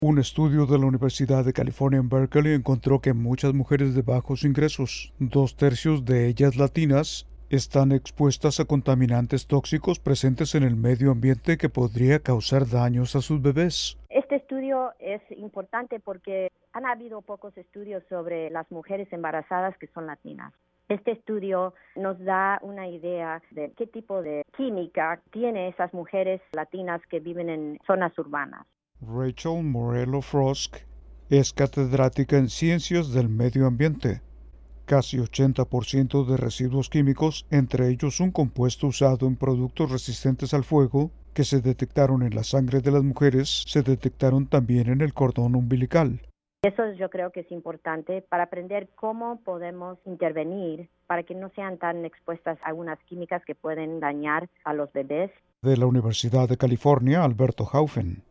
Un estudio de la Universidad de California en Berkeley encontró que muchas mujeres de bajos ingresos, 2/3 de ellas latinas, están expuestas a contaminantes tóxicos presentes en el medio ambiente que podría causar daños a sus bebés. Este estudio es importante porque han habido pocos estudios sobre las mujeres embarazadas que son latinas. Este estudio nos da una idea de qué tipo de química tienen esas mujeres latinas que viven en zonas urbanas. Rachel Morello Frost es catedrática en Ciencias del Medio Ambiente. Casi 80% de residuos químicos, entre ellos un compuesto usado en productos resistentes al fuego, que se detectaron en la sangre de las mujeres, se detectaron también en el cordón umbilical. Eso yo creo que es importante para aprender cómo podemos intervenir para que no sean tan expuestas a algunas químicas que pueden dañar a los bebés. De la Universidad de California, Alberto Haufen.